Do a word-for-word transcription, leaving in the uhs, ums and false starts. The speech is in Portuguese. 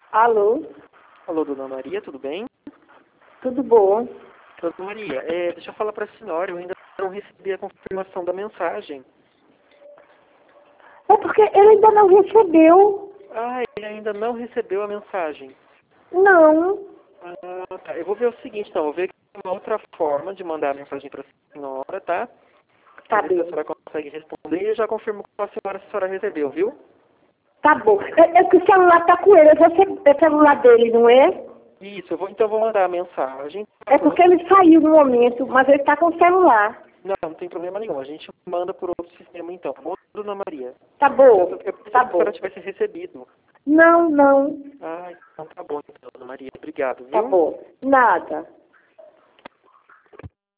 Alô? Alô, dona Maria, tudo bem? Tudo bom? Dona Maria, é, deixa eu falar para a senhora, eu ainda não recebi a confirmação da mensagem. É porque ele ainda não recebeu. Ah, ele ainda não recebeu a mensagem. Não. Ah, tá. Eu vou ver o seguinte, então, eu vou ver aqui uma outra forma de mandar a mensagem para a senhora, tá? Tá Pra ver se a bem. senhora consegue responder e eu já confirmo com a senhora se a senhora recebeu, viu? Tá bom. É, é que o celular tá com ele. Você, é o celular dele, não é? Isso, eu vou, então eu vou mandar a mensagem. É porque ele saiu no momento, mas ele tá com o celular. Não, não tem problema nenhum. A gente manda por outro sistema, então. Tá bom, dona Maria? Tá bom. Eu pensei Tá que a senhora bom. tivesse recebido. Não, não. Ah, então tá bom, então, dona Maria. Obrigado, Tá viu? bom. Nada.